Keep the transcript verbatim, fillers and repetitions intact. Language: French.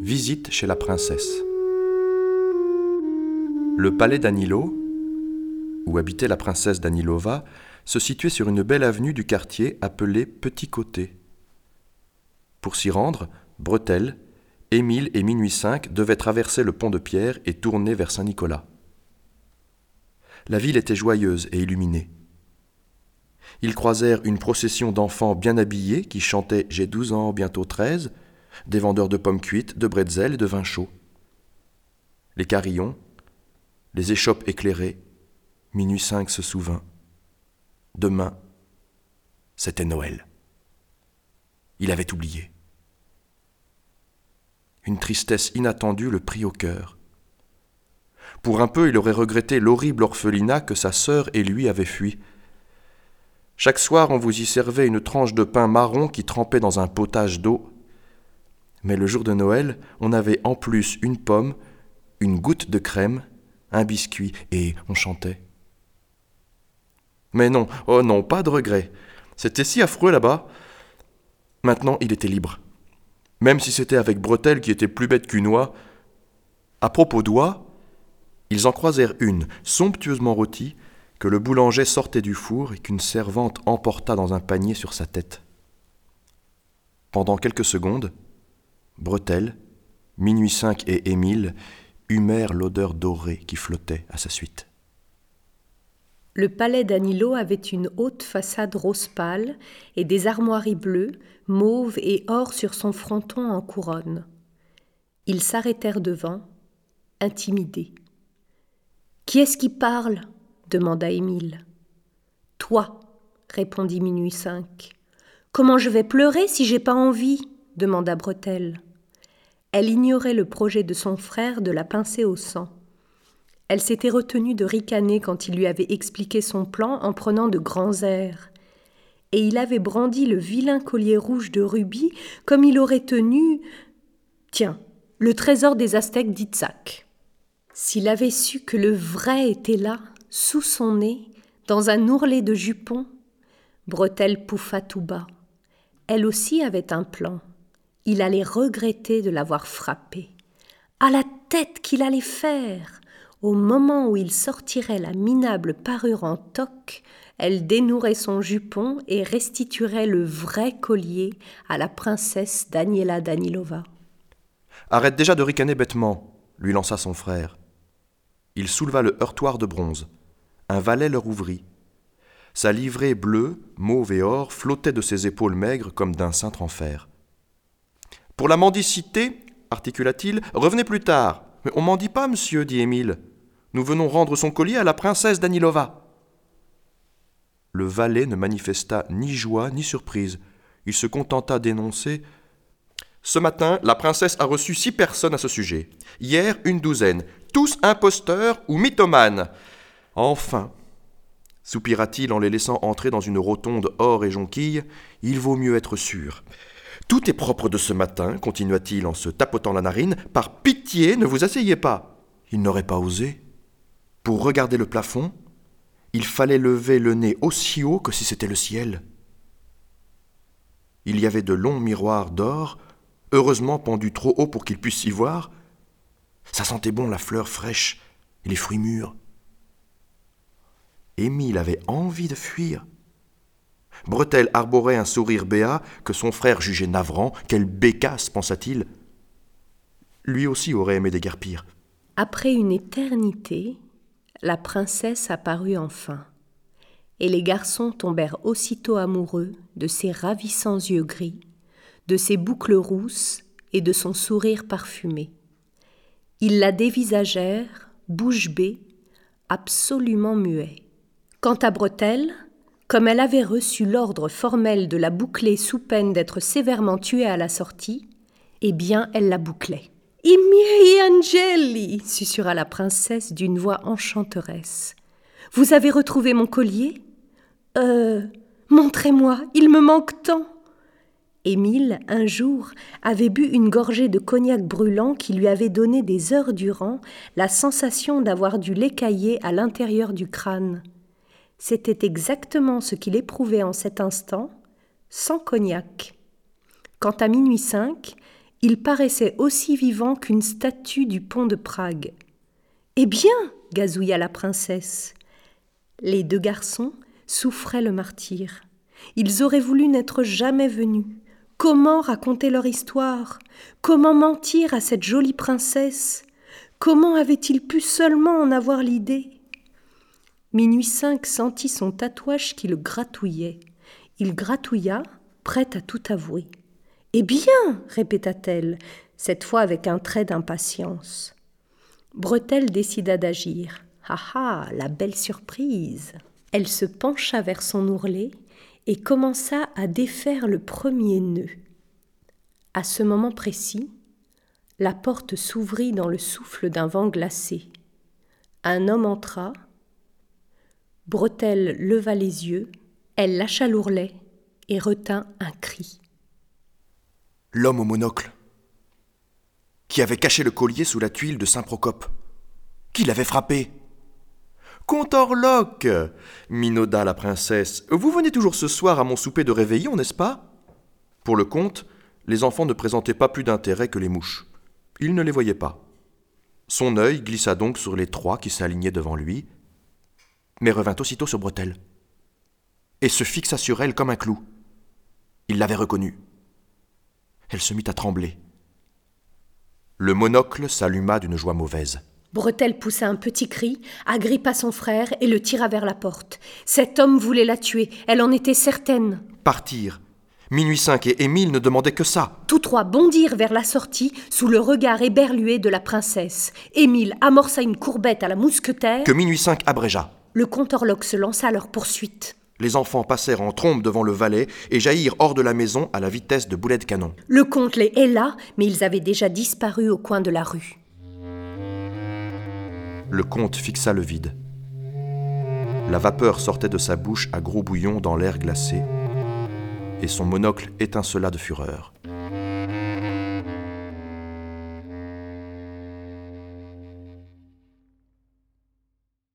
Visite chez la princesse. Le palais d'Anilo, où habitait la princesse Danilova, se situait sur une belle avenue du quartier appelée Petit Côté. Pour s'y rendre, Bretelle, Émile et Minuit cinq devaient traverser le pont de pierre et tourner vers Saint-Nicolas. La ville était joyeuse et illuminée. Ils croisèrent une procession d'enfants bien habillés qui chantaient « J'ai douze ans, bientôt treize », des vendeurs de pommes cuites, de bretzels et de vin chaud. Les carillons, les échoppes éclairées, Minuit cinq se souvint. Demain, c'était Noël. Il avait oublié. Une tristesse inattendue le prit au cœur. Pour un peu, il aurait regretté l'horrible orphelinat que sa sœur et lui avaient fui. Chaque soir, on vous y servait une tranche de pain marron qui trempait dans un potage d'eau. Mais le jour de Noël, on avait en plus une pomme, une goutte de crème, un biscuit, et on chantait. Mais non, oh non, pas de regret. C'était si affreux là-bas. Maintenant, il était libre. Même si c'était avec Bretelle qui était plus bête qu'une oie. À propos d'oie, ils en croisèrent une, somptueusement rôtie, que le boulanger sortait du four et qu'une servante emporta dans un panier sur sa tête. Pendant quelques secondes, Bretelle, Minuit cinq et Émile humèrent l'odeur dorée qui flottait à sa suite. Le palais d'Anilo avait une haute façade rose pâle et des armoiries bleues, mauve et or sur son fronton en couronne. Ils s'arrêtèrent devant, intimidés. « Qui est-ce qui parle ?» demanda Émile. « Toi, » répondit Minuit cinq. « Comment je vais pleurer si j'ai pas envie ?» demanda Bretelle. Elle ignorait le projet de son frère de la pincer au sang. Elle s'était retenue de ricaner quand il lui avait expliqué son plan en prenant de grands airs. Et il avait brandi le vilain collier rouge de rubis comme il aurait tenu, tiens, le trésor des Aztèques d'Itzhak. S'il avait su que le vrai était là, sous son nez, dans un ourlet de jupon, Bretelle pouffa tout bas. Elle aussi avait un plan. Il allait regretter de l'avoir frappé. À la tête qu'il allait faire! Au moment où il sortirait la minable parure en toque, elle dénouerait son jupon et restituerait le vrai collier à la princesse Daniela Danilova. « Arrête déjà de ricaner bêtement », lui lança son frère. Il souleva le heurtoir de bronze. Un valet leur ouvrit. Sa livrée bleue, mauve et or flottait de ses épaules maigres comme d'un cintre en fer. « Pour la mendicité, articula-t-il, revenez plus tard. Mais on mendie pas, monsieur, dit Émile. Nous venons rendre son collier à la princesse Danilova. Le valet ne manifesta ni joie ni surprise. Il se contenta d'énoncer « Ce matin, la princesse a reçu six personnes à ce sujet. Hier, une douzaine. Tous imposteurs ou mythomanes. Enfin, soupira-t-il en les laissant entrer dans une rotonde or et jonquille, il vaut mieux être sûr. Tout est propre de ce matin, continua-t-il en se tapotant la narine. Par pitié, ne vous asseyez pas. Il n'aurait pas osé. Pour regarder le plafond, il fallait lever le nez aussi haut que si c'était le ciel. Il y avait de longs miroirs d'or, heureusement pendus trop haut pour qu'il puisse s'y voir. Ça sentait bon la fleur fraîche et les fruits mûrs. Émile avait envie de fuir. Bretelle arborait un sourire béat que son frère jugeait navrant. Quelle bécasse, pensa-t-il. Lui aussi aurait aimé déguerpir. Après une éternité, la princesse apparut enfin, et les garçons tombèrent aussitôt amoureux de ses ravissants yeux gris, de ses boucles rousses et de son sourire parfumé. Ils la dévisagèrent, bouche bée, absolument muets. Quant à Bretelle, comme elle avait reçu l'ordre formel de la boucler sous peine d'être sévèrement tuée à la sortie, eh bien, elle la bouclait. « I miei angeli » susurra la princesse d'une voix enchanteresse. « Vous avez retrouvé mon collier ? Euh, montrez-moi, il me manque tant !» Émile, un jour, avait bu une gorgée de cognac brûlant qui lui avait donné des heures durant la sensation d'avoir du lait caillé à l'intérieur du crâne. C'était exactement ce qu'il éprouvait en cet instant, sans cognac. Quant à Minuit cinq, Il paraissait aussi vivant qu'une statue du pont de Prague. « Eh bien !» gazouilla la princesse. Les deux garçons souffraient le martyre. Ils auraient voulu n'être jamais venus. Comment raconter leur histoire? Comment mentir à cette jolie princesse? Comment avaient-ils pu seulement en avoir l'idée? Minuit cinq sentit son tatouage qui le gratouillait. Il gratouilla, prête à tout avouer. « Eh bien !» répéta-t-elle, cette fois avec un trait d'impatience. Bretelle décida d'agir. « Ah ah, la belle surprise !» Elle se pencha vers son ourlet et commença à défaire le premier nœud. À ce moment précis, la porte s'ouvrit dans le souffle d'un vent glacé. Un homme entra. Bretelle leva les yeux, elle lâcha l'ourlet et retint un cri. L'homme au monocle, qui avait caché le collier sous la tuile de Saint-Procope, qui l'avait frappé. « Comte Orlock !» minauda la princesse. « Vous venez toujours ce soir à mon souper de réveillon, n'est-ce pas ?» Pour le comte, les enfants ne présentaient pas plus d'intérêt que les mouches. Il ne les voyait pas. Son œil glissa donc sur les trois qui s'alignaient devant lui, mais revint aussitôt sur Bretelle, et se fixa sur elle comme un clou. Il l'avait reconnue. Elle se mit à trembler. Le monocle s'alluma d'une joie mauvaise. Bretelle poussa un petit cri, agrippa son frère et le tira vers la porte. Cet homme voulait la tuer, elle en était certaine. Partir. Minuit cinq et Émile ne demandaient que ça. Tous trois bondirent vers la sortie sous le regard éberlué de la princesse. Émile amorça une courbette à la mousquetaire que Minuit cinq abrégea. Le comte Orlock se lança à leur poursuite. Les enfants passèrent en trombe devant le valet et jaillirent hors de la maison à la vitesse de boulets de canon. Le comte les héla, mais ils avaient déjà disparu au coin de la rue. Le comte fixa le vide. La vapeur sortait de sa bouche à gros bouillons dans l'air glacé, et son monocle étincela de fureur.